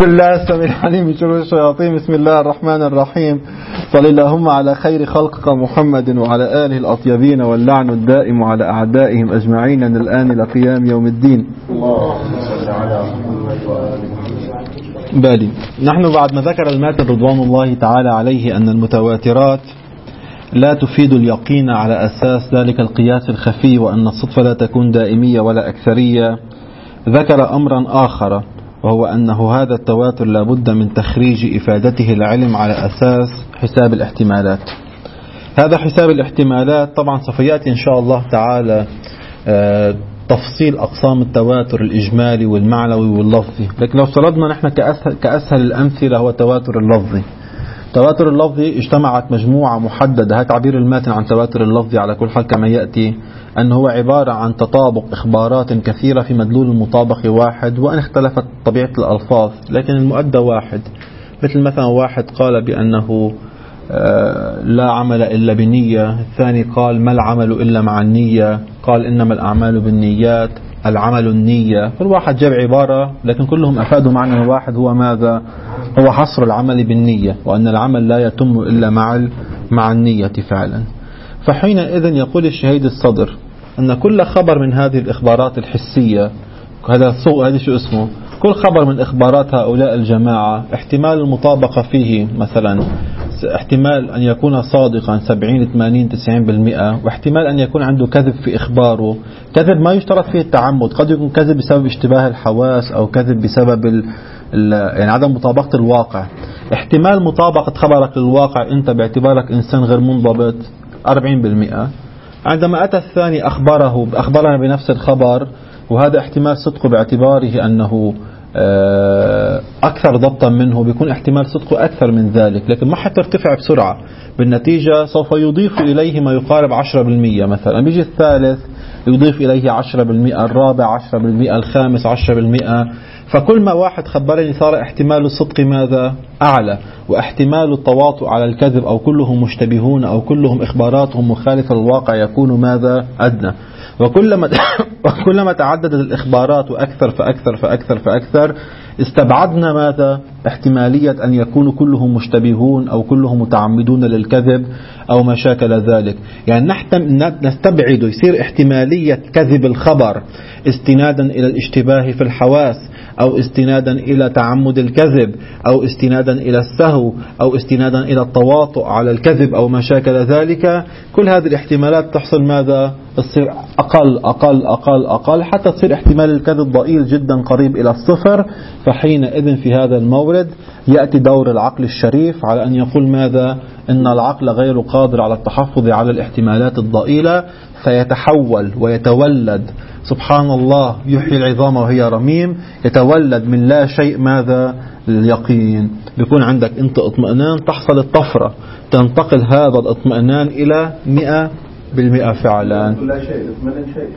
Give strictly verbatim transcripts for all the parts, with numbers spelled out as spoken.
بالله السميع العليم من شرور الشياطين. بسم الله الرحمن الرحيم. صل اللهم على خير خلقك محمد وعلى آله الأطيبين، واللعن الدائم على أعدائهم أجمعين من الآن إلى قيام يوم الدين. بالي نحن بعد ما ذكر الماتن رضوان الله تعالى عليه أن المتواترات لا تفيد اليقين على أساس ذلك القياس الخفي، وأن الصدفة لا تكون دائمية ولا أكثرية، ذكر أمرا آخر، وهو أنه هذا التواتر لابد من تخريج إفادته العلم على أساس حساب الاحتمالات. هذا حساب الاحتمالات طبعا سوف يأتي إن شاء الله تعالى تفصيل أقسام التواتر الإجمالي والمعنوي واللفظي، لكن لو فرضنا نحن كأسهل, كأسهل الأمثلة هو التواتر اللفظي. التواتر اللفظي اجتمعت مجموعة محددة، هذا تعبير الماتن عن التواتر اللفظي على كل حال كما يأتي، أنه هو عبارة عن تطابق إخبارات كثيرة في مدلول المطابق واحد، وأن اختلفت طبيعة الألفاظ لكن المؤدى واحد. مثل مثلا واحد قال بأنه لا عمل إلا بنية، الثاني قال ما العمل إلا مع النية، قال إنما الأعمال بالنيات، العمل النية. كل واحد جاب عبارة لكن كلهم أفادوا معنى واحد، هو ماذا؟ هو حصر العمل بالنية، وأن العمل لا يتم إلا مع مع النية فعلا. فحينئذ يقول الشهيد الصدر أن كل خبر من هذه الإخبارات الحسية، هذا الصوغ هذا شو اسمه، كل خبر من إخبارات هؤلاء الجماعة احتمال المطابقة فيه مثلا احتمال أن يكون صادقا سبعين ثمانين تسعين بالمئة، واحتمال أن يكون عنده كذب في إخباره. كذب ما يشترط فيه التعمد، قد يكون كذب بسبب اشتباه الحواس أو كذب بسبب ال ال يعني عدم مطابقة الواقع. احتمال مطابقة خبرك للواقع أنت باعتبارك إنسان غير منضبط أربعين بالمئة. عندما أتى الثاني أخبره أخبرنا بنفس الخبر، وهذا احتمال صدقه باعتباره أنه أكثر ضبطا منه، بيكون احتمال صدقه أكثر من ذلك، لكن ما حترتفع بسرعة، بالنتيجة سوف يضيف إليه ما يقارب عشرة بالمئة. مثلا بيجي الثالث يضيف إليه عشرة بالمئة، الرابع عشرة بالمئة، الخامس عشرة بالمئة. فكل ما واحد خبرني صار احتمال الصدق ماذا؟ أعلى، واحتمال التواطؤ على الكذب أو كلهم مشتبهون أو كلهم إخباراتهم مخالفة للواقع يكون ماذا؟ أدنى. وكلما وكلما تعددت الإخبارات أكثر فأكثر فأكثر فأكثر استبعدنا ماذا؟ احتمالية أن يكونوا كلهم مشتبهون أو كلهم متعمدون للكذب أو ما شاكل ذلك. يعني نستبعد، يصير احتمالية كذب الخبر استنادا إلى الاشتباه في الحواس، أو استنادا إلى تعمد الكذب، أو استنادا إلى السهو، أو استنادا إلى التواطؤ على الكذب أو ما شاكل ذلك. كل هذه الاحتمالات تحصل ماذا؟ تصير أقل أقل أقل أقل حتى تصير احتمال الكذب ضئيل جدا قريب إلى الصفر. فحينئذ في هذا المورد يأتي دور العقل الشريف على أن يقول ماذا؟ إن العقل غير قادر على التحفظ على الاحتمالات الضئيلة، فيتحول ويتولد سبحان الله يحيي العظام وهي رميم، يتولد من لا شيء ماذا؟ اليقين. بيكون عندك أنت اطمئنان، تحصل الطفرة، تنتقل هذا الاطمئنان إلى مئة بالمئة فعلا. لا شيء اطمئنان شيء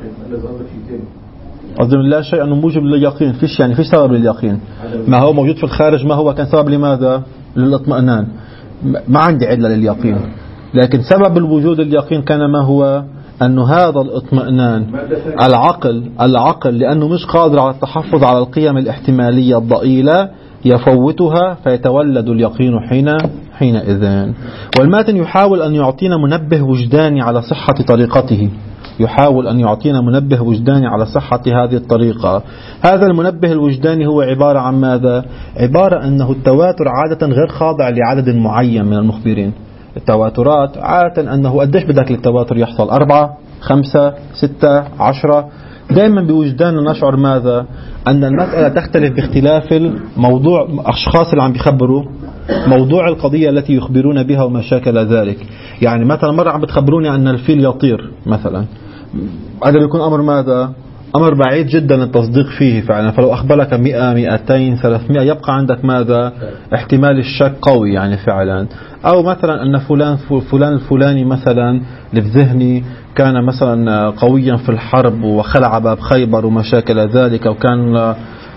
قصدي من لا شيء أنه موجب لليقين، فيش يعني فيش سبب لليقين. ما هو موجود في الخارج ما هو كان سبب لماذا؟ للاطمئنان. ما عندي علة لليقين، لكن سبب الوجود اليقين كان ما هو؟ أنه هذا الاطمئنان العقل العقل لأنه مش قادر على التحفظ على القيم الاحتمالية الضئيلة يفوتها، فيتولد اليقين حين حينئذ. والماتن يحاول أن يعطينا منبه وجداني على صحة طريقته، يحاول أن يعطينا منبه وجداني على صحة هذه الطريقة. هذا المنبه الوجداني هو عبارة عن ماذا؟ عبارة أنه التواتر عادة غير خاضع لعدد معين من المخبرين. التواترات عادة أنه قديش بدك للتواتر يحصل؟ أربعة، خمسة، ستة، عشرة. دائما بوجداننا نشعر ماذا؟ أن المسألة تختلف باختلاف الموضوع، أشخاص اللي عم بيخبروا، موضوع القضية التي يخبرون بها وما شاكل ذلك. يعني مثلا مرة عم بتخبروني أن الفيل يطير مثلا، هذا بيكون أمر ماذا؟ أمر بعيد جدا التصديق فيه فعلا. فلو أخبرك مئة، مئتين، ثلاثمئة يبقى عندك ماذا؟ احتمال الشك قوي يعني فعلا. أو مثلا أن فلان فلان الفلاني مثلا اللي في ذهني كان مثلا قويا في الحرب وخلع باب خيبر وما شاكل ذلك، وكان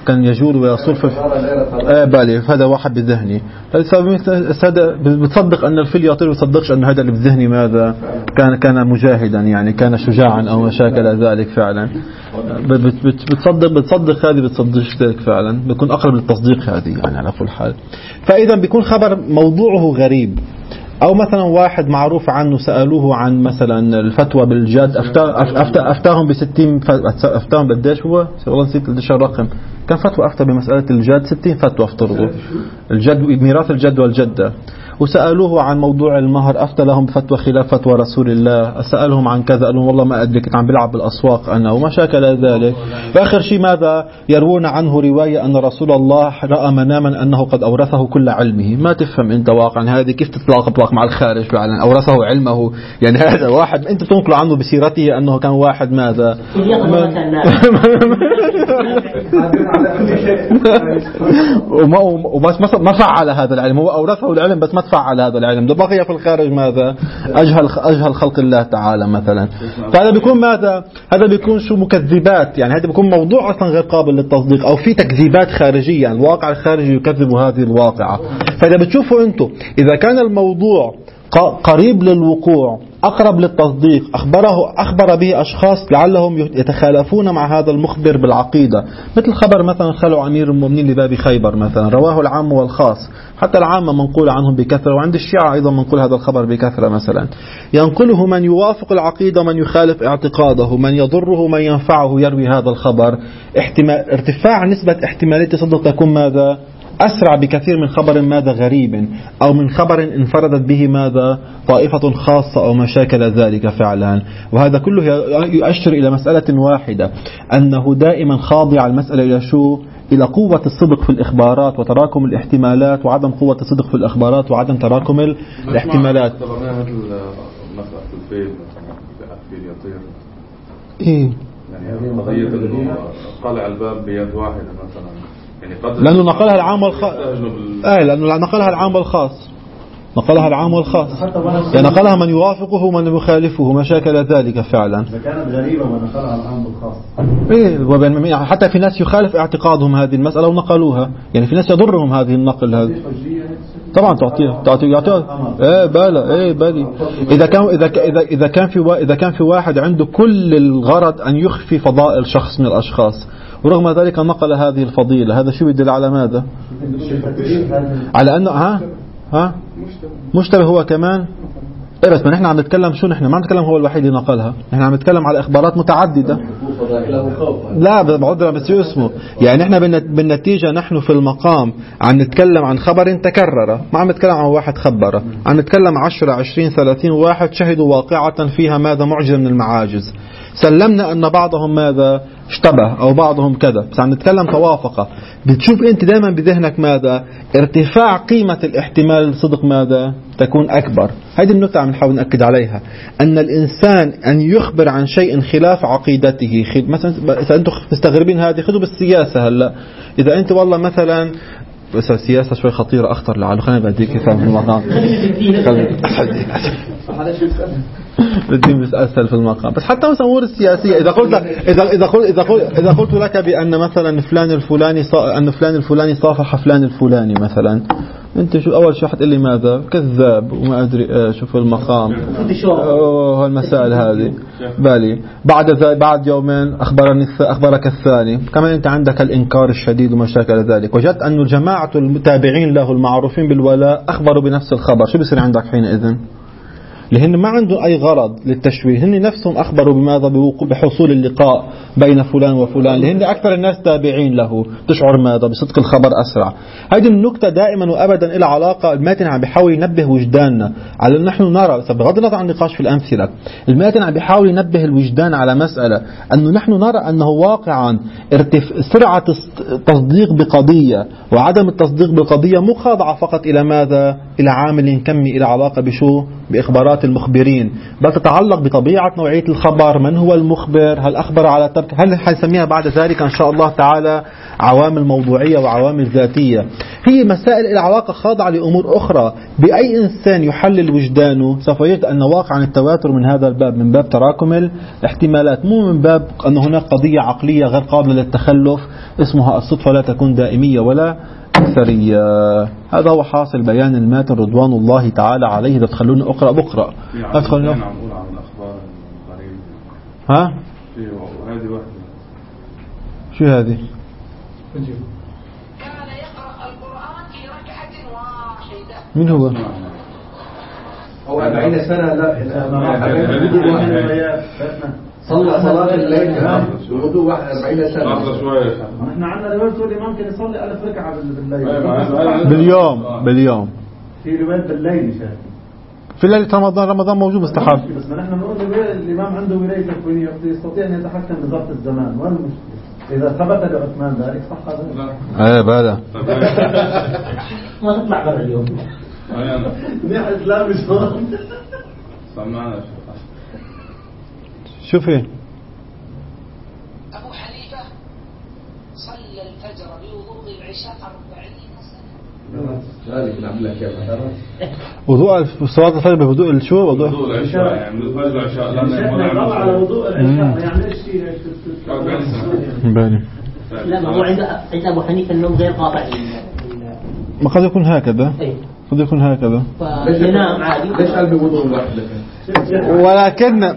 كان يجول ويصول في آه بالي. هذا واحد بذهني هذا بتصدق أن الفيل يطير ويصدقش أن هذا اللي بذهني ماذا كان كان مجاهدا يعني كان شجاعا أو ما شاكل ذلك فعلا. بتصدق بتصدق هذه بتصدقش ذلك فعلا بيكون أقرب للتصديق هذه يعني على كل حال. فإذا بيكون خبر موضوعه غريب أو مثلا واحد معروف عنه سألوه عن مثلا الفتوى بالجد أفتاهم بستين أفتاهم بديش هو والله نسيت قديش الرقم كان فتوى أفتى بمسألة الجد ستين فتوى افترضوا الجد ميراث الجد والجدة. وسألوه عن موضوع المهر أفتى لهم بفتوى خلاف فتوى رسول الله. سألهم عن كذا قالوا والله ما أدري كنت عم بلعب بالأسواق أنا وما شاكل ذلك. فآخر شيء ماذا يروون عنه رواية أن رسول الله رأى مناما أنه قد أورثه كل علمه. ما تفهم أنت واقعا هذه كيف تتلاقى مع الخارج فعلا أورثه علمه يعني هذا واحد أنت تنقل عنه بسيرته أنه كان واحد ماذا وبس ما فعل هذا العلم هو أورثه العلم بس ما تفعل هذا العلم ده بقي في الخارج ماذا أجهل أجهل خلق الله تعالى مثلا. فهذا بيكون ماذا هذا بيكون شو مكذبات يعني هذا بيكون موضوع أصلا غير قابل للتصديق أو في تكذيبات خارجية يعني الواقع الخارجي يكذب هذه الواقعة. فإذا بتشوفوا أنتم إذا كان الموضوع قريب للوقوع أقرب للتصديق أخبره أخبر به أشخاص لعلهم يتخالفون مع هذا المخبر بالعقيدة مثل خبر مثلا خلع أمير المؤمنين لباب خيبر مثلا رواه العام والخاص حتى العامة منقول عنهم بكثرة وعند الشيعة أيضا منقول هذا الخبر بكثرة مثلا ينقله من يوافق العقيدة من يخالف اعتقاده من يضره من ينفعه يروي هذا الخبر. احتمال ارتفاع نسبة احتمالية تصدق تكون ماذا أسرع بكثير من خبر ماذا غريب أو من خبر انفردت به ماذا طائفة خاصة أو مشاكل ذلك فعلا. وهذا كله يؤشر إلى مسألة واحدة أنه دائما خاضع المسألة إلى شو إلى قوة الصدق في الإخبارات وتراكم الاحتمالات وعدم قوة الصدق في الإخبارات وعدم تراكم الاحتمالات. إيه يعني قضية إنه قلع الباب بيد واحدة مثلا يعني لأنه نقلها العام والخاص آه لأنه نقلها العام والخاص نقلها العام والخاص يعني نقلها من يوافقه ومن يخالفه مشاكل ذلك فعلا. إذا كانت غريبة ونقلها العام والخاص إيه حتى في ناس يخالف اعتقادهم هذه المسألة ونقلوها يعني في ناس يضرهم هذه النقل هذه طبعا تعطيها تعطيها تعطيها ايه بالا ايه بالي اذا كان اذا اذا اذا كان في اذا كان في واحد عنده كل الغرض ان يخفي فضائل شخص من الاشخاص ورغم ذلك نقل هذه الفضيلة هذا شو يدل على ماذا على انه ها ها مشتبه هو كمان ايه بس ما نحن عم نتكلم شو نحن ما عم نتكلم هو الوحيد اللي نقلها نحن عم نتكلم على اخبارات متعددة لا بعد بس اسمه يعني نحن بالنتيجة نحن في المقام عم نتكلم عن خبر تكرر ما عم نتكلم عن واحد خبره عم نتكلم عشرة عشرين ثلاثين واحد شهدوا واقعة فيها ماذا معجزة من المعاجز سلمنا أن بعضهم ماذا اشتبه أو بعضهم كذا بس عم نتكلم توافقة. بتشوف أنت دائما بذهنك ماذا ارتفاع قيمة الاحتمال الصدق ماذا تكون أكبر. هذه النقطة عم نحاول نأكد عليها أن الإنسان أن يخبر عن شيء خلاف عقيدته مثلا إذا أنتم تستغربين هذه خذوا بالسياسة هلا إذا أنت والله مثلا بس السياسة شوي خطيرة أخطر لعله خلينا بديك فهم في المقام بدين بس أسهل في المقام بس حتى مثلا أمور السياسية إذا قلت إذا إذا قلت إذا قلت إذا قلت لك بأن مثلا فلان الفلاني صا أن فلان الفلاني صافح فلان الفلاني مثلا أنت شو أول شيء حتقول لي ماذا كذاب وما أدري إيش شوف المقام أوه المسائل هذه بالي بعد ذا بعد يومين أخبرني أخبرك الثاني كمان أنت عندك الإنكار الشديد ومشاكل ذلك. وجدت أن جماعة المتابعين له المعروفين بالولاء أخبروا بنفس الخبر شو بيصير عندك حينئذ لأن ما عندهم أي غرض للتشويه هن نفسهم أخبروا بماذا بحصول اللقاء بين فلان وفلان لأن أكثر الناس تابعين له تشعر ماذا بصدق الخبر أسرع. هذه النكتة دائما وأبدا إلى علاقة الماتن عم بيحاول ينبه وجداننا على أن نحن نرى بغض النظر عن النقاش في الأمثلة الماتن عم بيحاول ينبه الوجدان على مسألة أنه نحن نرى أنه واقعا ارتف... سرعة التصديق بقضية وعدم التصديق بقضية مو خاضعة فقط إلى ماذا إلى عامل كمي إلى علاقة بشو بإخبارات صفات المخبرين، بل تتعلق بطبيعة نوعية الخبر، من هو المخبر، هل أخبر على ترك، هل حنسميها بعد ذلك إن شاء الله تعالى عوامل موضوعية وعوامل ذاتية. هي مسائل العلاقة خاضعة لأمور أخرى. بأي إنسان يحلل وجدانه سوف يجد أن واقعا التواتر من هذا الباب، من باب تراكم الاحتمالات، مو من باب أن هناك قضية عقلية غير قابلة للتخلف اسمها الصدفة لا تكون دائمية ولا أكثرية. هذا هو حاصل بيان الماتن رضوان الله تعالى عليه. إذا تخلوني أقرأ بقرأ أدخل عن الأخبار القريب. ها هذه واحدة. شو هذه؟ كان يقرأ القرآن في ركعة واحدة. من هو؟ هو أربعين سنة. لا صلى صلاة الليل وضوء واحد أربعين سنة. نحن عندنا رواية تقول الإمام كان يصلي ألف ركعة بالليل باليوم باليوم في رواية بالليل شاهد. في ليلة رمضان رمضان موجود مستحب. بس نحن بنقول الإمام عنده ولاية تكوينية يستطيع أن يتحكم بضبط الزمان. وين المشكلة؟ إذا ثبت لعثمان ذلك صح هذا؟ إيه بلا ما تطلع برا اليوم. منيح إسلامي شلون؟ سمعنا شوفي أبو حنيفة صلى الفجر بوضوء العشاء أربعين سنة. ذلك نعمل لك يا وضوء صلاة الفجر بوضوء الشو وضوء وضوء العشاء يعني من الفجر العشاء لا طبعا على وضوء العشاء ما يعملش شيء. بالي لا ما هو عند عند أبو حنيفة النوم غير قاطع. ما قد يكون هكذا قد يكون هكذا فينام عادي. ليش قلبي وضوء واحد؟ ولكن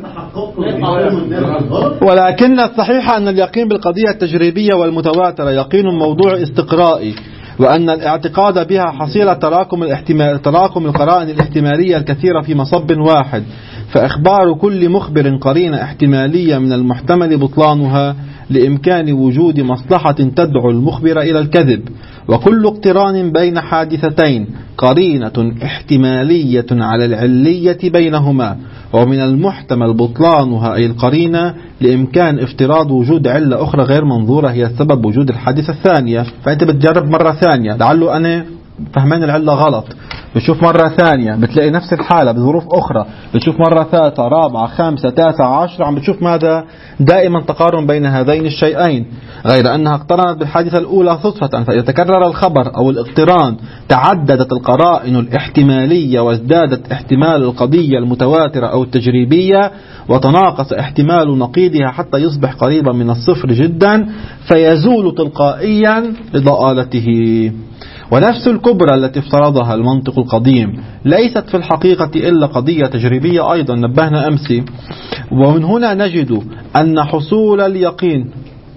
ولكن الصحيح أن اليقين بالقضية التجريبية والمتواترة يقين موضوع استقرائي، وأن الاعتقاد بها حصيلة تراكم الاحتمال تراكم القرائن الاحتمالية الكثيرة في مصب واحد، فإخبار كل مخبر قرينة احتمالية من المحتمل بطلانها لإمكان وجود مصلحة تدعو المخبر إلى الكذب، وكل اقتران بين حادثتين قرينة احتمالية على العلية بينهما، ومن المحتمل بطلانها أي القرينة لإمكان افتراض وجود علة أخرى غير منظورة هي السبب وجود الحادثة الثانية. فأنت بتجرب مرة ثانية لعله أنا فهمان العلة غلط، بتشوف مرة ثانية بتلاقي نفس الحالة بظروف أخرى، بتشوف مرة ثالثة رابعة خامسة تاسعة عشرة عم بتشوف ماذا؟ دائما تقارن بين هذين الشيئين، غير أنها اقترنت بالحادثة الأولى صدفة. فإذا تكرر الخبر أو الاقتران تعددت القرائن الاحتمالية وازدادت احتمال القضية المتواترة أو التجريبية، وتناقص احتمال نقيضها حتى يصبح قريبا من الصفر جدا، فيزول تلقائيا لضآلته. ونفس الكبرى التي افترضها المنطق القديم ليست في الحقيقة إلا قضية تجريبية أيضا، نبهنا أمس. ومن هنا نجد أن حصول اليقين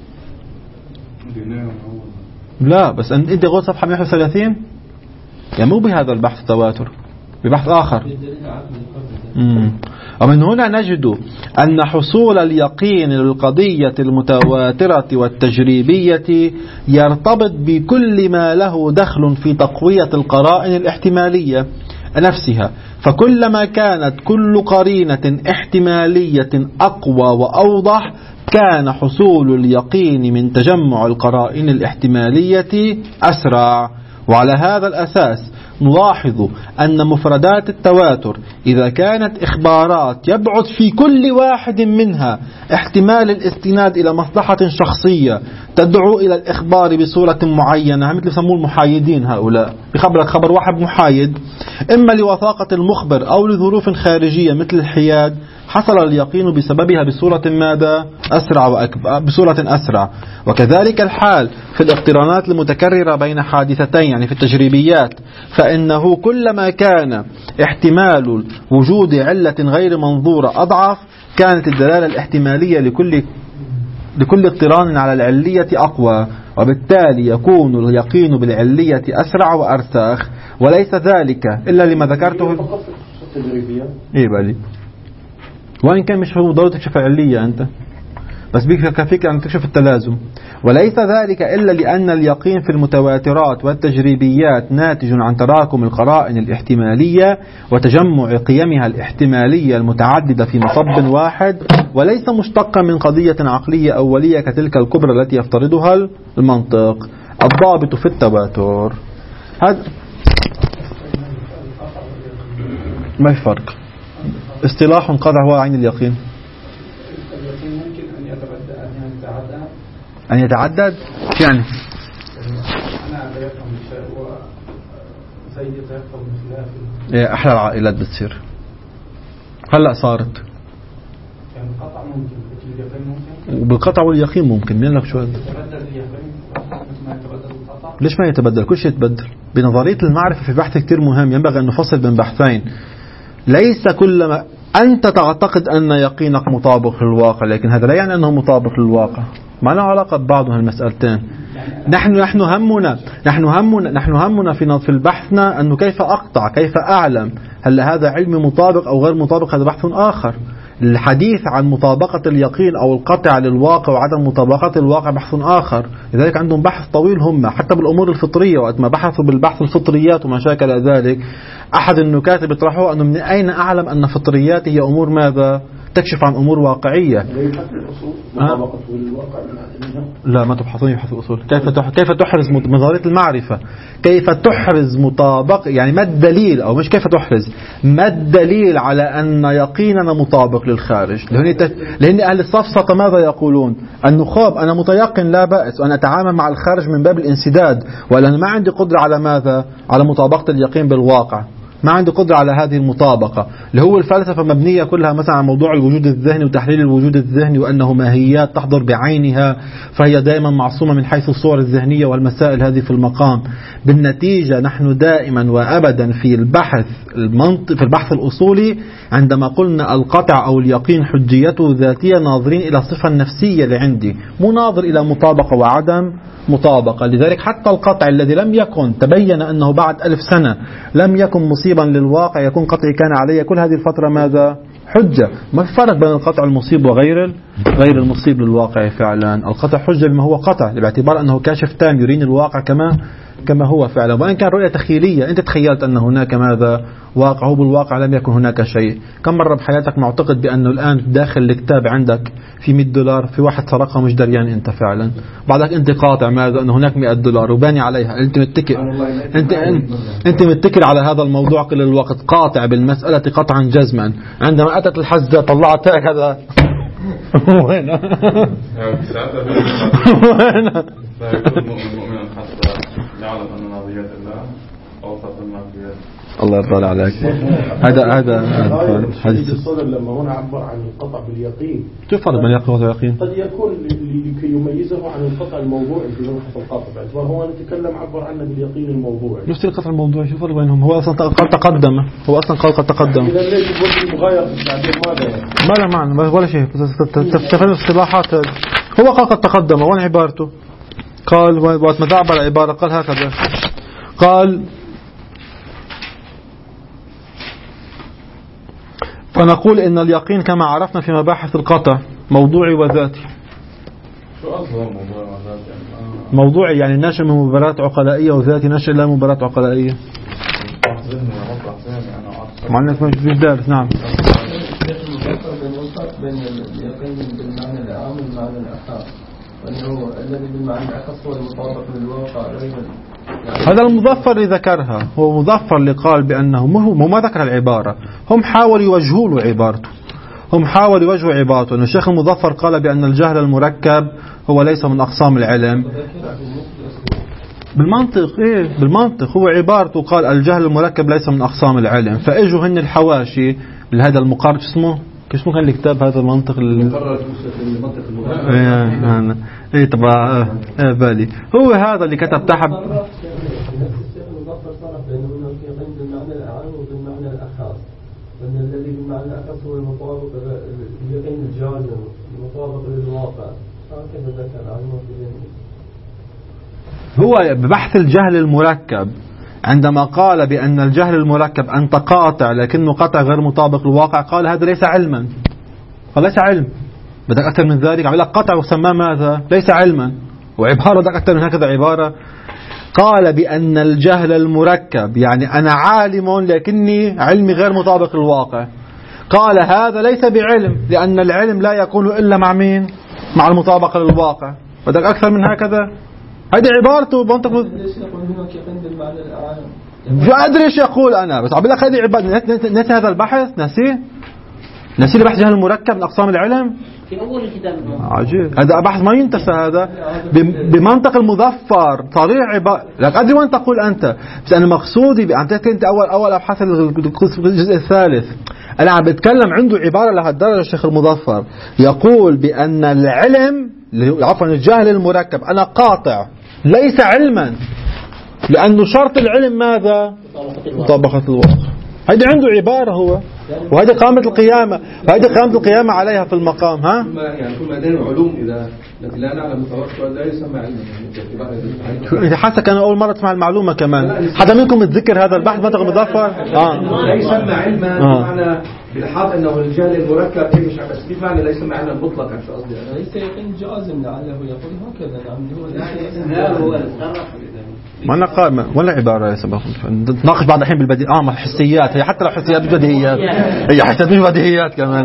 لا بس أنت غوت صفحة مئة وثلاثين يعني مو بهذا البحث التواتر، ببحث آخر. مم. ومن هنا نجد أن حصول اليقين للقضية المتواترة والتجريبية يرتبط بكل ما له دخل في تقوية القرائن الاحتمالية نفسها، فكلما كانت كل قرينة احتمالية أقوى وأوضح كان حصول اليقين من تجمع القرائن الاحتمالية أسرع. وعلى هذا الأساس نلاحظ أن مفردات التواتر إذا كانت إخبارات يبعد في كل واحد منها احتمال الاستناد إلى مصلحة شخصية تدعو إلى الإخبار بصورة معينة، مثل يسموه المحايدين، هؤلاء بخبرك خبر واحد محايد إما لوثاقة المخبر أو لظروف خارجية مثل الحياد، حصل اليقين بسببها بصورة ماذا؟ أسرع وأكبر، بصورة أسرع. وكذلك الحال في الاقترانات المتكررة بين حادثتين يعني في التجريبيات، فإنه كلما كان احتمال وجود علة غير منظورة أضعف كانت الدلالة الاحتمالية لكل لكل اقتران على العلية أقوى، وبالتالي يكون اليقين بالعلية أسرع وأرسخ، وليس ذلك إلا لما ذكرته. إيه بالي وإن كان مش هو ضروري تكشف العلية أنت، بس بيكفيك أن تكشف التلازم. وليس ذلك إلا لأن اليقين في المتواترات والتجريبيات ناتج عن تراكم القرائن الاحتمالية وتجمع قيمها الاحتمالية المتعددة في مصب واحد، وليس مشتقا من قضية عقلية أولية كتلك الكبرى التي يفترضها المنطق. الضابط في التواتر هذا ما في فرق. اصطلاح قطع هو عين اليقين. اليقين ممكن أن يتبدأ أن يتعدى أن يتعدد يعني أنا أتيقن الشيء وزيد يتيقن مثله. إيه أحلى العائلات بتصير هلأ صارت يعني القطع ممكن اليقين ممكن وبالقطع واليقين ممكن. مين لك شو يتبدل اليقين مثل ما يتبدل القطع. ليش ما يتبدل؟ كل شيء يتبدل. بنظرية المعرفة في بحث كتير مهم ينبغي أن نفصل بين بحثين. ليس كلما أنت تعتقد أن يقينك مطابق للواقع، لكن هذا لا يعني أنه مطابق للواقع. ما له علاقة ببعض من المسألتين. نحن نحن همنا نحن همنا نحن همنا في في البحثنا أنه كيف أقطع، كيف أعلم هل هذا علم مطابق أو غير مطابق. هذا بحث آخر. الحديث عن مطابقة اليقين أو القطع للواقع وعدم مطابقة الواقع بحث آخر. لذلك عندهم بحث طويل هم حتى بالأمور الفطرية. وقت ما بحثوا بالبحث الفطريات وما شاكل ذلك، أحد النكات بيطرحوها أنه من أين أعلم أن فطريات هي أمور ماذا تكشف عن أمور واقعية. لا ما تبحثون يبحث الأصول. كيف كيف تحرز نظرية المعرفة؟ كيف تحرز مطابق يعني ما الدليل أو مش كيف تحرز ما الدليل على أن يقيننا مطابق للخارج. لأن لأن أهل السفسطة ماذا يقولون؟ أنه خاب أنا متيقن لا بأس وأنا أتعامل مع الخارج من باب الانسداد، ولا أنا ما عندي قدرة على ماذا؟ على مطابقة اليقين بالواقع. ما عنده قدرة على هذه المطابقة اللي هو الفلسفة مبنية كلها مثلا على موضوع الوجود الذهني وتحليل الوجود الذهني وأنه ماهيات تحضر بعينها فهي دائما معصومة من حيث الصور الذهنية والمسائل هذه في المقام. بالنتيجة نحن دائما وأبدا في البحث المنطق في البحث الأصولي عندما قلنا القطع أو اليقين حجيته ذاتية ناظرين إلى الصفة النفسية اللي عندي، مو ناظر إلى مطابقة وعدم مطابقة. لذلك حتى القطع الذي لم يكن تبين أنه بعد ألف سنة لم يكن مصيبا للواقع يكون قطعي كان عليه كل هذه الفترة ماذا؟ حجة. ما في فرق بين القطع المصيب وغير غير المصيب للواقع. فعلا القطع حجة بما هو قطع باعتبار أنه كاشف تام يرين الواقع كما كما هو فعلا، وإن كان رؤية تخيلية. أنت تخيلت أن هناك ماذا واقع، هو بالواقع لم يكن هناك شيء. كم مرة بحياتك معتقد بأنه الآن داخل الكتاب عندك في مئة دولار، في واحد سرقها مش دريان أنت فعلا، بعدك أنت قاطع ماذا أن هناك مئة دولار وباني عليها، أنت متكل أنت أنت متكل على هذا الموضوع كل الوقت، قاطع بالمسألة قطعا جزما. عندما أتت الحزة طلعت هكذا وين وين لا يكون مؤمنا حتى يعلم أن نظريات الله أوسط الماديات. الله يرضى عليك. هذا هذا حديث الصدر لما هنا عبر عن القطع باليقين. كيف فرق بين اليقين واليقين؟ قد يكون لكي يميزه عن القطع الموضوعي في مبحث القطع، باعتبار هو نتكلم عبر عنه باليقين الموضوعي. نفس القطع الموضوعي، شو فرق بينهم؟ هو أصلا قد تقدم، هو أصلا قال قد تقدم. إذا ليش يقول مغاير في التعبير ماذا؟ ما له معنى ولا شيء، تفهم الاصطلاحات. هو قال قد تقدم، وين عبارته؟ قال وقت ما دعب العبارة قال هكذا، قال فنقول إن اليقين كما عرفنا في مباحث القطع موضوعي وذاتي. شو أصلا موضوع وذاتي؟ موضوعي يعني ناشئ من مباريات عقلائية، وذاتي ناشئ لا مباريات عقلائية. معنى مش دارس. نعم. بين اليقين بالمعنى العام والمعنى الأخص، وأنه الذي بالمعنى الأخص هو المطابق للواقع. هذا المظفر اللي ذكرها هو مظفر اللي قال بأنه مو ما ذكر العبارة، هم حاولوا يوجهوا له عبارته، هم حاولوا يوجهوا عبارته. أن الشيخ المظفر قال بأن الجهل المركب هو ليس من أقسام العلم. بالمنطق إيه بالمنطق هو عبارته قال الجهل المركب ليس من أقسام العلم. فإجوا هن الحواشي لهذا المقارب اسمه كيف اسمه كان الكتاب هذا المنطق المقرر المنطق المقرر ايه طبعا اه بالي هو هذا اللي كتب تحت بالمعنى العام وبالمعنى الأخص، وأن الذي بالمعنى الأخص هو المطابق اليقين الجازم المطابق للواقع. هكذا ذكر عنه هو ببحث الجهل المركب عندما قال بأن الجهل المركب أنت قاطع لكنه قطع غير مطابق للواقع، قال هذا ليس علما، قال ليس علم. بدك أكثر من ذلك عمل لك قطع وسماه ماذا؟ ليس علما. وعبارة بدك أكثر من هكذا عبارة، قال بأن الجهل المركب يعني أنا عالم لكني علمي غير مطابق للواقع، قال هذا ليس بعلم لأن العلم لا يكون إلا مع مين؟ مع المطابقة للواقع. بدك أكثر من هكذا؟ هذه عبارته بنطق. شو أدري إيش يقول أنا، بس عم لك هذه عبارة. نسي هذا البحث نسيه نسيل بحث جهل المركب من أقسام العلم في أول الكتاب. عجيب، هذا بحث ما ينتسى، هذا بمنطق المظفر صريح عبارة. لك أدري وين تقول أنت، بس أنا مقصودي عم تحكي أنت أول أول أبحاث الجزء الثالث. أنا عم بتكلم عنده عبارة لهالدرجة الشيخ المظفر يقول بأن العلم عفوا الجهل المركب أنا قاطع ليس علما، لأنه شرط العلم ماذا؟ مطابقة الواقع. هذه عنده عبارة هو، وهذه قامة القيامة، وهذه قامة القيامة عليها في المقام. ها؟ يعني كل ما دين علوم إذا التي لا نعلم التوسع لا يسمى علما. يعني إذا حاسك أنا أول مرة تسمع المعلومة كمان، حدا منكم تذكر هذا البحث منطق مظفر؟ آه. لا يسمى علما بمعنى بالحاط أنه الجهل المركب إيه مش بس بمعنى لا يسمى علما مطلقا. شو قصدي أنا؟ ليس يقين جازم لعله يقول هكذا. نعم لا هو ما أنا قائمة ولا عبارة يا سبب ناقش بعض الحين بالبديهيات. آه حسيات، هي حتى لو حسيات مش بديهيات، هي حسيات مش بديهيات كمان.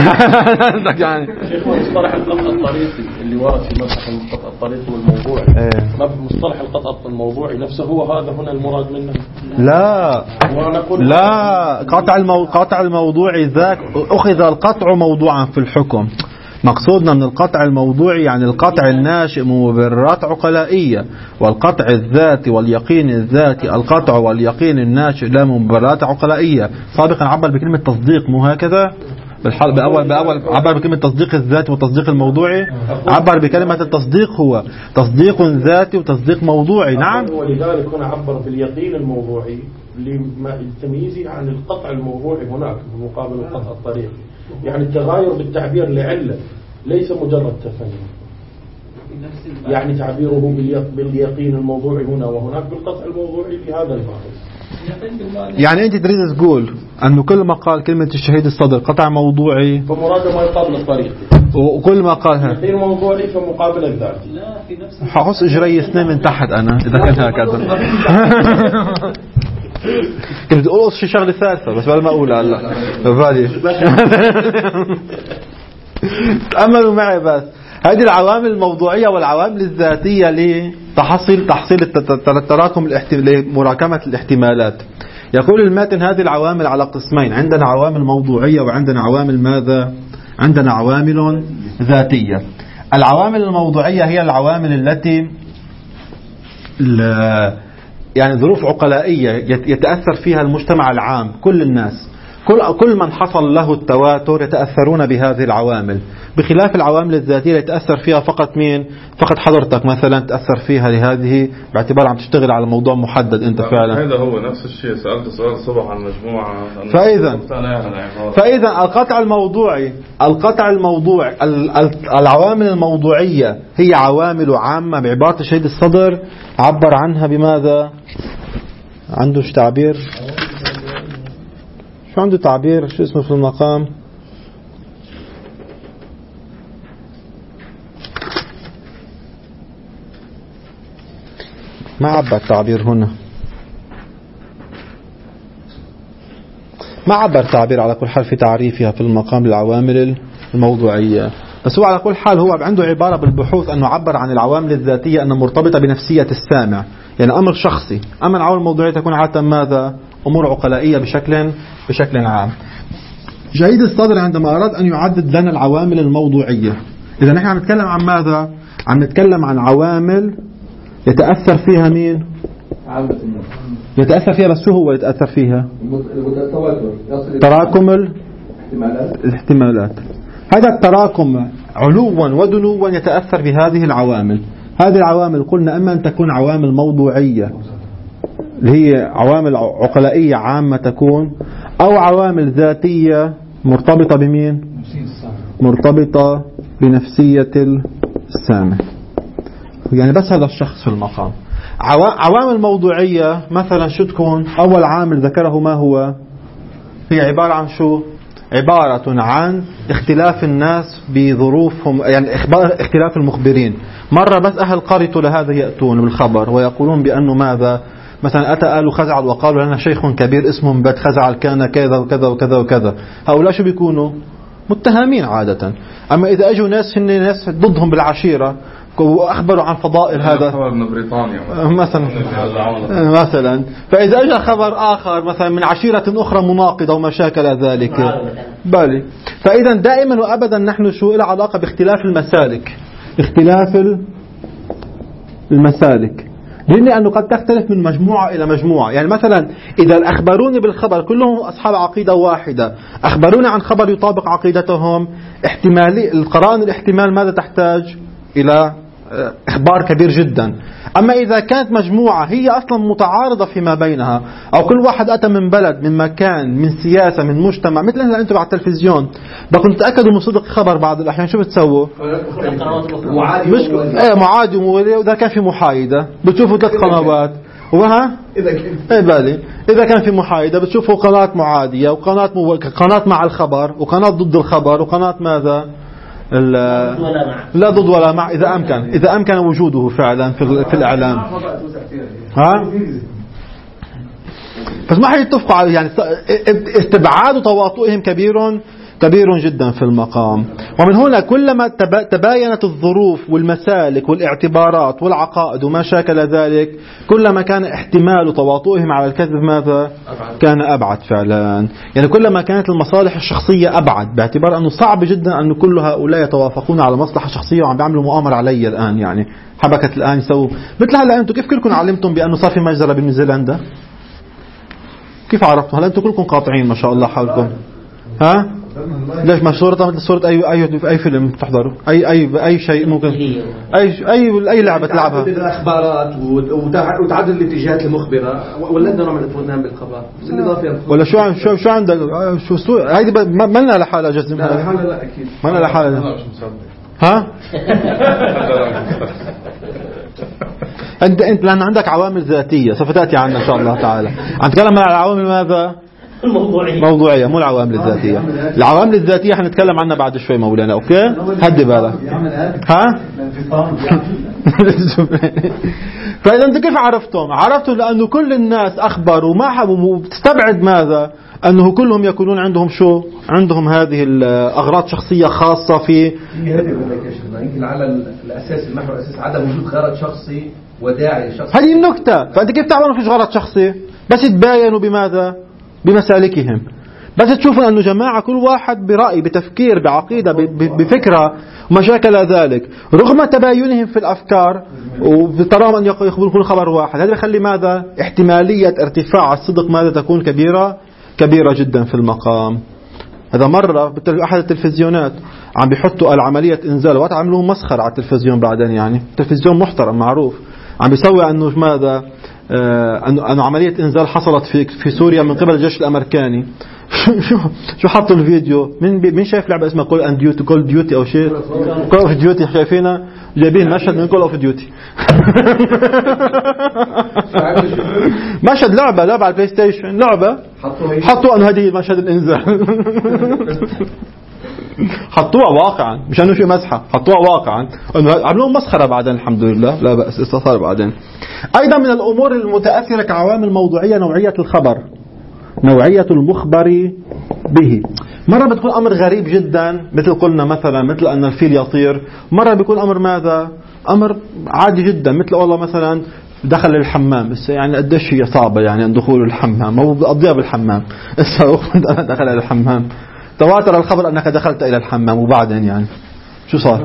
يعني شيخ مصطلح القطع الطريقي اللي ورد في مصطلح القطع الطريقي والموضوعي، ما مصطلح القطع الموضوعي نفسه هو هذا هنا المراد منه؟ لا لا، قطع المو... قطع الموضوعي ذاك أخذ القطع موضوعا في الحكم. مقصودنا من القطع الموضوعي يعني القطع الناشئ من مبررات عقلائية، والقطع الذاتي واليقين الذاتي القطع واليقين الناشئ لا من مبررات عقلائية. سابقا عبر بكلمة تصديق، مو هكذا؟ بالحال بأول بأول عبر بكلمة تصديق الذاتي والتصديق الموضوعي. عبر بكلمة التصديق هو تصديق ذاتي وتصديق موضوعي. نعم. ولذلك هنا عبر باليقين الموضوعي لتمييزه عن القطع الموضوعي هناك بمقابل القطع الطريقي. يعني التغاير بالتعبير لعلة ليس مجرد تفنن، يعني تعبيره باليقين الموضوعي هنا وهناك بالقطع الموضوعي بهذا المعنى. يعني أنت تريد تقول أنه كل ما قال كلمة الشهيد الصدر قطع موضوعي فمراده ما يقابل الطريقي، وكل ما قالها يقين موضوعي فمقابل الذاتي. لا في نفس ححص إجري اثنين من تحت أنا إذا كان هكذا. كنت أقول شيء شغلة ثالثة بس بلا ما أقولها هلا. فادي تأملوا معي بس هذه العوامل الموضوعية والعوامل الذاتية لتحصيل تحصيل التراكم لمراكمة الاحتمالات. يقول الماتن هذه العوامل على قسمين، عندنا عوامل موضوعية وعندنا عوامل ماذا؟ عندنا عوامل ذاتية. العوامل الموضوعية هي العوامل التي يعني ظروف عقلائية يتأثر فيها المجتمع العام، كل الناس، كل كل من حصل له التواتر يتأثرون بهذه العوامل، بخلاف العوامل الذاتية يتأثر فيها فقط مين؟ فقط حضرتك مثلا تأثر فيها لهذه باعتبار عم تشتغل على موضوع محدد أنت فعلا. هذا هو نفس الشيء سألت سؤال الصبح عن مجموعة. فإذا فإذا القطع الموضوعي القطع الموضوع العوامل الموضوعية هي عوامل عامة بعبارة شهيد الصدر عبر عنها بماذا؟ عنده تعبير شو عنده تعبير شو اسمه في المقام؟ ما عبر تعبير هنا، ما عبر تعبير على كل حال في تعريفها في المقام للعوامل الموضوعية. بس هو على كل حال هو عنده عبارة بالبحوث أنه عبر عن العوامل الذاتية أنها مرتبطة بنفسية السامع، يعني أمر شخصي. أما العوامل الموضوعية تكون عادة ماذا؟ أمور عقلائية بشكل بشكل عام. شهيد الصدر عندما أراد أن يعدد لنا العوامل الموضوعية، إذا نحن عم نتكلم عن ماذا؟ عم نتكلم عن عوامل يتأثر فيها مين؟ يتأثر فيها بس شو هو يتأثر فيها؟ تراكم الاحتمالات. هذا التراكم علوا ودنوا يتأثر بهذه العوامل. هذه العوامل قلنا أما أن تكون عوامل موضوعية اللي هي عوامل عقلائية عامة تكون، أو عوامل ذاتية مرتبطة بمين؟ مرتبطة بنفسية السامع. يعني بس هذا الشخص في المقام. عوامل موضوعية مثلا شو تكون؟ أول عامل ذكره ما هو؟ هي عبارة عن شو؟ عبارة عن اختلاف الناس بظروفهم، يعني اختلاف المخبرين. مرة بس أهل قرية لهذا يأتون بالخبر ويقولون بأنه ماذا؟ مثلا أتى آل خزعل وقالوا لنا شيخ كبير اسمه بيت خزعل كان كذا وكذا وكذا وكذا. هؤلاء شو بيكونوا؟ متهمين عادة. أما إذا أجوا ناس هن ناس ضدهم بالعشيرة وأخبروا عن فضائل هذا خبر من بريطانيا مثلا مثلا فإذا أجى خبر آخر مثلا من عشيرة أخرى مناقضة وما شاكل ذلك بالي. فإذا دائما وأبدا نحن شو إلى علاقة باختلاف المسالك، اختلاف المسالك، لأنه قد تختلف من مجموعة إلى مجموعة. يعني مثلا إذا أخبروني بالخبر كلهم أصحاب عقيدة واحدة، أخبروني عن خبر يطابق عقيدتهم، احتمالي القرائن الاحتمال ماذا تحتاج إلى إخبار كبير جدا. أما إذا كانت مجموعة هي أصلا متعارضة فيما بينها، أو كل واحد أتى من بلد من مكان من سياسة من مجتمع، مثل هلا أنتم على التلفزيون بكون تأكدوا من صدق خبر بعض الأحيان شو بتسووا؟ مش إيه معادي وإذا كان في محايدة بتشوفوا ثلاث قنوات وها إيه بالي إذا كان في محايدة بتشوفوا قناة معادية وقناة مو... قناة مع الخبر وقناة ضد الخبر وقناة ماذا؟ لا ضد ولا مع إذا أمكن إذا أمكن وجوده فعلا في, في الإعلام. ها بس ما حيتفقوا على يعني استبعاد تواطؤهم كبير كبير جدا في المقام. ومن هنا كلما تباينت الظروف والمسالك والاعتبارات والعقائد وما شاكل ذلك كلما كان احتمال تواطؤهم على الكذب ماذا كان أبعد فعلا. يعني كلما كانت المصالح الشخصية أبعد، باعتبار أنه صعب جدا أن كل هؤلاء يتوافقون على مصلحة شخصية وعم بيعملوا مؤامرة علي الآن. يعني حبكت الآن يسووا مثل هلا. أنتم كيف كلكم علمتم بأنه صار في مجزرة بنيوزيلندا؟ كيف عرفتم؟ هلا أنتم كلكم قاطعين ما شاء الله حولكم. ها ليش ما صورة مثل صورة أي أي أي فيلم تحضره أي أي أي شيء ممكن أي أي أي لعبة تلعبها الأخبارات وتعدد الاتجاهات المخبرة ولا نوع من الاطمئنان بالخبر ولا شو عن شو شو عندك شو سو هذه ما لنا لحالة جزم لا لا أكيد ما لنا لحالة. ها أنت أنت لأن عندك عوامل ذاتية سوف تأتي عنا إن شاء الله تعالى. عم نتكلم عن العوامل ماذا الموضوعية موضوعية مو العوامل الذاتية. العوامل الذاتية حنتكلم عنها بعد شوي مولانا. أوكي هدي بالك. ها فإذا أنت كيف عرفتم؟ عرفتم لأنه كل الناس أخبروا ما حبوا بتستبعد ماذا أنه كلهم يكونون عندهم شو عندهم هذه الأغراض شخصية خاصة في يمكن على الأساس المحور الأساس عدم وجود غرض شخصي وداعي شخصي. هذه النكتة. فأنت كيف تعلموا فيش غرض شخصي؟ بس يتباينوا بماذا بمسالكهم. بس تشوفون أنه جماعة كل واحد برأي بتفكير بعقيدة بفكرة ومشاكل ذلك رغم تباينهم في الأفكار وبتراهم أن يخبرون خبر واحد. هذا يخلي ماذا احتمالية ارتفاع الصدق ماذا تكون كبيرة كبيرة جدا في المقام. هذا مرة أحد التلفزيونات عم بيحطوا العملية إنزال وقت عملوه مسخر على التلفزيون بعدين. يعني تلفزيون محترم معروف عم بيسوي أنه ماذا أنه عملية إنزال حصلت في في سوريا من قبل الجيش الأمريكاني. شو شو حطوا الفيديو من من شايف لعبة اسمها كول أند ديوتي كول ديوتي أو شيء كول أوف ديوتي شايفينها جايبين مشهد من كول أوف ديوتي مشهد لعبة لعبة على البلاي ستيشن لعبة حطوا أن هذه مشهد الإنزال حطوها واقعا مش انه شيء مزحه حطوها واقعا انه عملوهم مسخره بعدين الحمد لله لا بأس استثار بعدين. ايضا من الامور المتاثره كعوامل موضوعيه نوعيه الخبر نوعيه المخبر به. مره بتكون امر غريب جدا مثل قلنا مثلا مثل ان الفيل يطير. مره بيكون امر ماذا امر عادي جدا مثل والله مثلا دخل الحمام بس يعني قديش هي صعبه يعني ان دخول الحمام هو بقضيها بالحمام دخل الحمام تواتر الخبر أنك دخلت إلى الحمام وبعدين يعني شو صار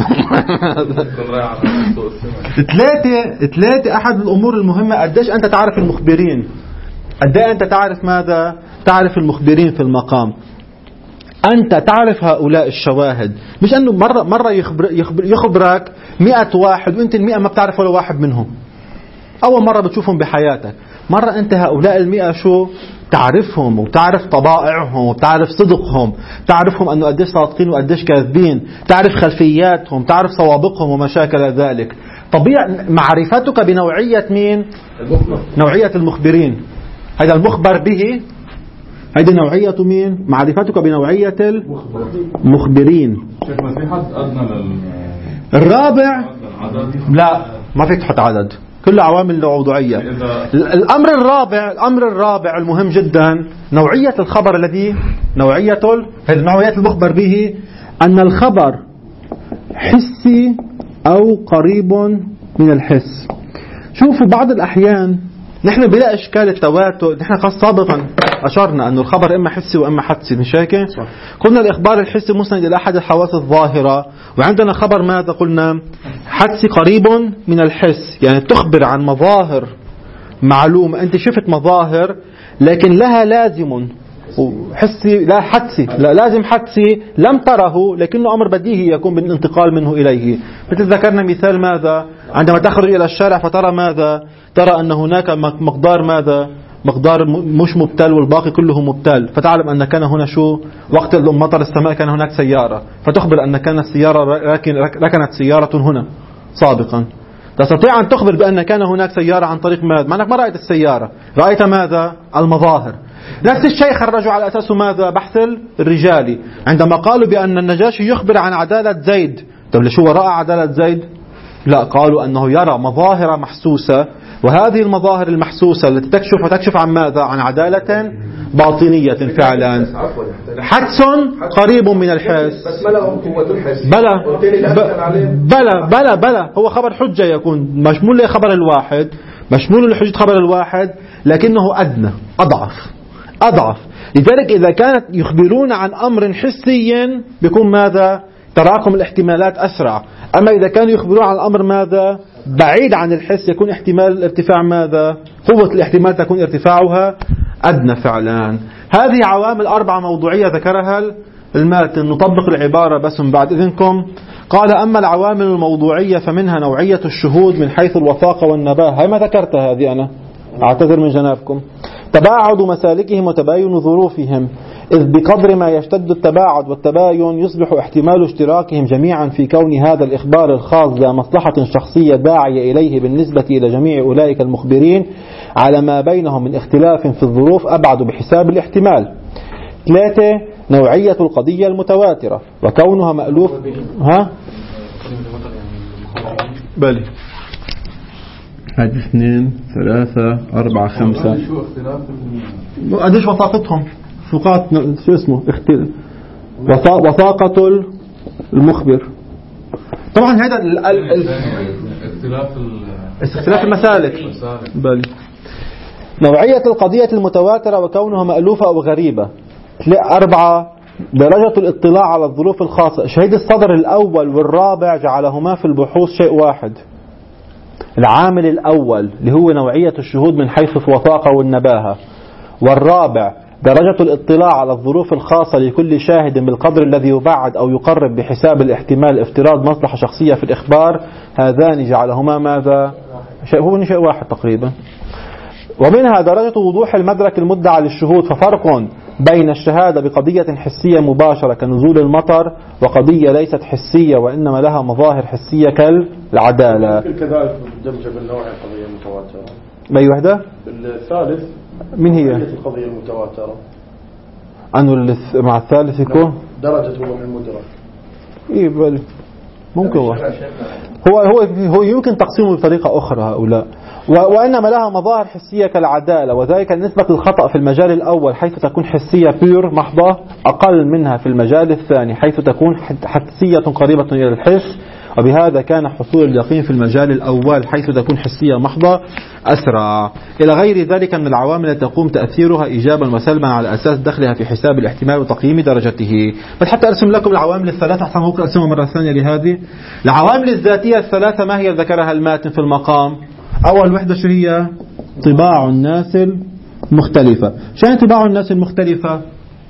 ثلاثة ثلاثة أحد الأمور المهمة قديش أنت تعرف المخبرين قديش أنت تعرف ماذا تعرف المخبرين في المقام. أنت تعرف هؤلاء الشواهد مش أنه مرة مرة يخبر يخبر يخبرك مئة واحد وأنت المئة ما بتعرف ولا واحد منهم. أول مرة بتشوفهم بحياتك مرة أنت هؤلاء المئة شو تعرفهم وتعرف طبائعهم وتعرف صدقهم تعرفهم أنه قديش صادقين وقديش كاذبين تعرف خلفياتهم تعرف سوابقهم ومشاكل ذلك. طبيعة معرفتك بنوعية مين نوعية المخبرين. هذا المخبر به هذه نوعية مين معرفتك بنوعية المخبرين. الرابع لا ما فيك تحط عدد كل عوامل موضوعية. الأمر الرابع الأمر الرابع المهم جدا نوعية الخبر الذي نوعية نوعية المخبر به أن الخبر حسي أو قريب من الحس. شوفوا بعض الأحيان نحن بلا إشكال التواتر، نحن قد سابقا أشرنا أن الخبر إما حسي وإما حدسي، مش هيك؟ قلنا الإخبار الحسي مسند إلى أحد الحواس الظاهرة، وعندنا خبر ماذا قلنا؟ حدسي قريب من الحس، يعني تخبر عن مظاهر معلومة، أنت شفت مظاهر لكن لها لازم حسي، لا حدسي، لا لازم حدسي لم تره لكنه أمر بديهي يكون بالانتقال منه إليه. مثل ذكرنا مثال ماذا؟ عندما تخرج إلى الشارع فترى ماذا؟ ترى أن هناك مقدار ماذا؟ مقدار مش مبتل والباقي كله مبتل، فتعلم أن كان هنا شو؟ وقت مطر السماء كان هناك سيارة، فتخبر أن كانت سيارة ركنت سيارة هنا سابقا. تستطيع أن تخبر بأن كان هناك سيارة عن طريق ماذا؟ مع أنك ما رأيت السيارة، رأيت ماذا؟ المظاهر. نفس الشيء خرجوا على أساس ماذا؟ بحث الرجالي، عندما قالوا بأن النجاشي يخبر عن عدالة زيد. طب ليش هو رأى عدالة زيد؟ لا، قالوا أنه يرى مظاهر محسوسة، وهذه المظاهر المحسوسة التي تكشف وتكشف عن ماذا؟ عن عدالة باطنية فعلا. حدس قريب من الحس. بلا بلا بلا بلا هو خبر حجة، يكون مشمول لخبر الواحد، مشمول لحجة خبر الواحد، لكنه أدنى، أضعف أضعف. لذلك إذا كانت يخبرون عن أمر حسي بيكون ماذا؟ تراكم الاحتمالات أسرع. أما إذا كانوا يخبرون عن الأمر ماذا؟ بعيد عن الحس، يكون احتمال ارتفاع ماذا؟ قوة الاحتمال تكون ارتفاعها أدنى فعلا. هذه عوامل أربعة موضوعية ذكرها الماتن. نطبق العبارة بس من بعد إذنكم. قال: أما العوامل الموضوعية فمنها نوعية الشهود من حيث الوثاقة والنباهة. هاي ما ذكرتها هذه، أنا أعتذر من جنابكم. تباعد مسالكهم وتباين ظروفهم، إذ بقدر ما يشتد التباعد والتباين يصبح احتمال اشتراكهم جميعا في كون هذا الإخبار الخاص ذا مصلحة شخصية داعية إليه بالنسبة إلى جميع أولئك المخبرين على ما بينهم من اختلاف في الظروف أبعد بحساب الاحتمال. ثلاثة: نوعية القضية المتواترة وكونها مألوف. ها؟ بلي هذه اثنين ثلاثة أربعة خمسة. قديش وثاقتهم؟ فقات شو اسمه؟ اختلاف وثاقة المخبر. طبعا هذا اختلاف اختلاف المسالك. بلي. نوعية القضية المتواترة وكونها مألوفة أو غريبة. أربعة: درجة الاطلاع على الظروف الخاصة. شهيد الصدر الأول والرابع جعلهما في البحوث شيء واحد. العامل الأول اللي هو نوعية الشهود من حيث الوثاقة والنباهة، والرابع درجة الاطلاع على الظروف الخاصة لكل شاهد بالقدر الذي يبعد أو يقرب بحساب الاحتمال افتراض مصلحة شخصية في الإخبار. هذان جعلهما ماذا؟ شيء هو شيء واحد تقريبا. ومنها درجة وضوح المدرك المدعى للشهود، ففرق بين الشهادة بقضية حسية مباشرة كنزول المطر وقضية ليست حسية وإنما لها مظاهر حسية كالعدالة. ممكن كذلك دمج بالنوع القضية المتواترة. بأي وحدة؟ الثالث من هي؟ القضية المتواترة. أنه مع الثالث يكون درجة وضوح المدرك. إيه بل ممكن هو هو هو هو يمكن تقسيمه بطريقة أخرى هؤلاء. وإنما لها مظاهر حسية كالعدالة، وذلك نسبة الخطأ في المجال الأول حيث تكون حسية بيور محضة أقل منها في المجال الثاني حيث تكون حدسية قريبة إلى الحس، وبهذا كان حصول اليقين في المجال الأول حيث تكون حسية محضة أسرع. إلى غير ذلك من العوامل التي تقوم تأثيرها إيجابا وسلبا على أساس دخلها في حساب الاحتمال وتقييم درجته. بل حتى أرسم لكم العوامل الثلاثة أحسن ممكن أرسمها مرة ثانية لهذه. العوامل الذاتية الثلاثة ما هي ذكرها الماتن في المقام؟ أول وحدة شو هي؟ طباع الناس المختلفة. شو طباع الناس المختلفة؟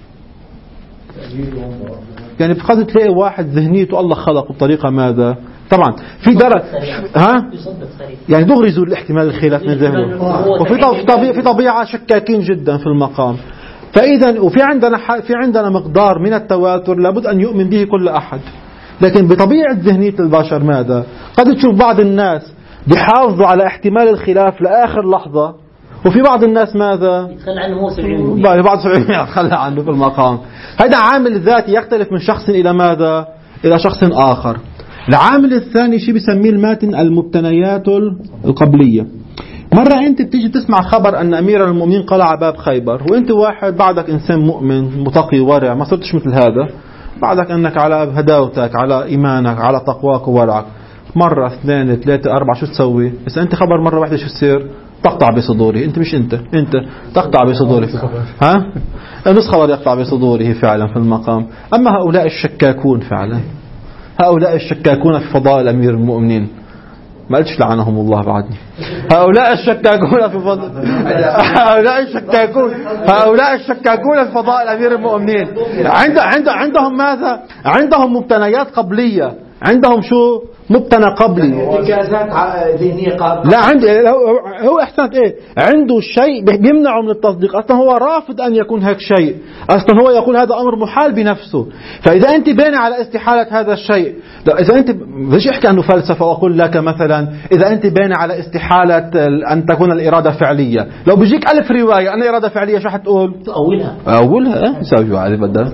يعني بقدر تلاقي واحد ذهنيته الله خلقه بطريقة ماذا؟ طبعا في درجة ها يعني دغري يزول الاحتمال الخلاف من ذهنه، وفي طبيعة في طبيعة شكاكين جدا في المقام. فإذا وفي عندنا في عندنا مقدار من التواتر لابد أن يؤمن به كل أحد. لكن بطبيعة ذهنية البشر ماذا؟ قد تشوف بعض الناس بيحافظوا على احتمال الخلاف لآخر لحظة، وفي بعض الناس ماذا يتخلى عنه هو سبعين بالمئة بعض سبعين بالمئة يتخلى عنه في المقام. هذا عامل ذاتي يختلف من شخص إلى ماذا؟ إلى شخص آخر. العامل الثاني شيء بيسميه الماتن المبتنيات القبلية. مرة أنت بتيجي تسمع خبر أن أمير المؤمنين قلع باب خيبر، وأنت واحد بعدك إنسان مؤمن متقي ورع ما صرتش مثل هذا، بعدك أنك على هداوتك على إيمانك على تقواك وورعك، مرة اثنين ثلاثة أربعة شو تسوي؟ إذا أنت خبر مرة واحدة شو تصير؟ تقطع بصدوره. أنت مش أنت أنت تقطع بصدوره. ها؟ نص خبر يقطع بصدوره فعلا في المقام. أما هؤلاء الشكاكون فعلا، هؤلاء الشكاكون في فضائل أمير المؤمنين، ما قلتش لعنهم الله بعدني. هؤلاء الشكاكون في فضائل هؤلاء الشكاكون هؤلاء الشكاكون في فضائل أمير المؤمنين عند عند عندهم ماذا؟ عندهم مبتنيات قبلية. عندهم شو؟ مبتنى قبلي، ارتكازات ذهنية قابلة. لا عندي هو احسنت ايه؟ عنده شيء بيمنعه من التصديق. اصلا هو رافض ان يكون هيك شيء، اصلا هو يقول هذا امر محال بنفسه. فاذا انت باني على استحالة هذا الشيء، لا اذا انت بديش احكي عنه فلسفة واقول لك مثلا اذا انت باني على استحالة ان تكون الارادة فعلية، لو بيجيك الف رواية ان ارادة فعلية شو حتقول؟ اولها اولها ايه يسوي عليه بدل.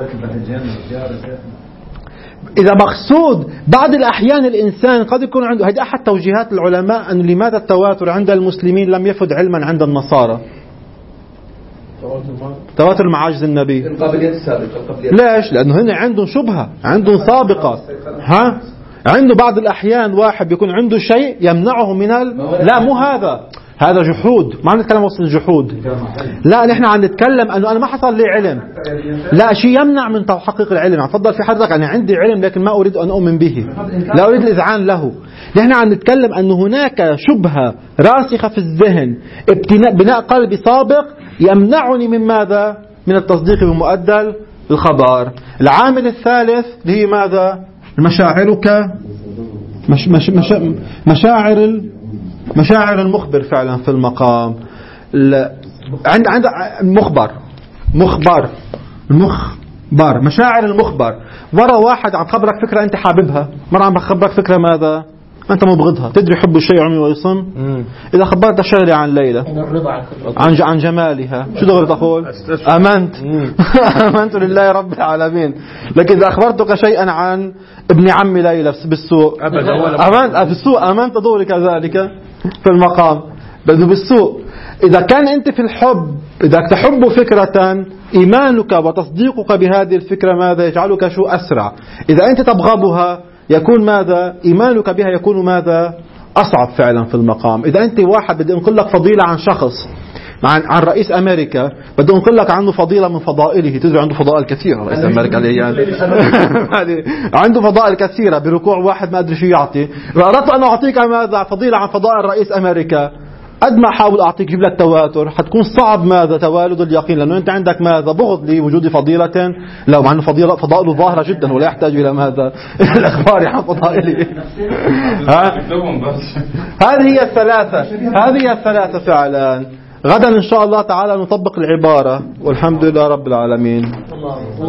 إذا مقصود بعض الأحيان الإنسان قد يكون عنده، هذه أحد توجيهات العلماء أن لماذا التواتر عند المسلمين لم يفد علما عند النصارى. تواتر معاجز النبي. ليش؟ لأنه هنا عندهم شبهة، عندهم سابقة. ها؟ عنده بعض الأحيان واحد بيكون عنده شيء يمنعه من ال... لا مو هذا، هذا جحود. ما عم نتكلم وصل الجحود، لا نحن عم نتكلم أنه أنا ما حصل لي علم، لا شيء يمنع من تحقيق العلم. تفضل في حضرتك أنا عندي علم لكن ما أريد أن أؤمن به، لا أريد الإذعان له. نحن عم نتكلم أنه هناك شبهة راسخة في الذهن، بناء قلبي سابق يمنعني من ماذا؟ من التصديق بمؤدى الخبر. العامل الثالث اللي هي ماذا؟ مشاعرك، مش مش مش مشاعر ال مشاعر المخبر فعلا في المقام. عند عند المخبر مخبر المخبر مشاعر المخبر. مرة واحد عم خبرك فكرة أنت حاببها، مرة عم خبرك فكرة ماذا؟ أنت مبغضها. تدري حب الشيء عمي ويصم. إذا خبرت شغلة عن ليلى عن عن جمالها شو دغري تقول؟ آمنت آمنت لله رب العالمين. لكن إذا أخبرتك شيئا عن ابن عم ليلى بالسوء آمنت بالسوء آمنت دوري كذلك في المقام بده بالسوء. إذا كان أنت في الحب، إذا تحب فكرة، إيمانك وتصديقك بهذه الفكرة ماذا يجعلك شو أسرع. إذا أنت تبغضها يكون ماذا؟ إيمانك بها يكون ماذا؟ أصعب فعلا في المقام. إذا أنت واحد بدي أنقل لك فضيلة عن شخص، عن عن رئيس أمريكا، بدي أنقل لك عنه فضيلة من فضائله. تدري عنده فضائل كثيرة رئيس أمريكا يعني عنده فضائل كثيرة، بركوع واحد ما أدري شو يعطي. فأردت أن أعطيك ماذا؟ فضيلة عن فضائل رئيس أمريكا. قد ما حاول أعطيك جيب لك تواتر حتكون صعب ماذا؟ توالد اليقين، لأنه أنت عندك ماذا؟ بغض لوجود فضيلة، لو مع أنه فضيلة فضائله ظاهرة جدا ولا يحتاج إلى ماذا؟ الأخبار عن فضائله. هذه هي الثلاثة، هذه هي الثلاثة فعلا. غدا إن شاء الله تعالى نطبق العبارة، والحمد لله رب العالمين.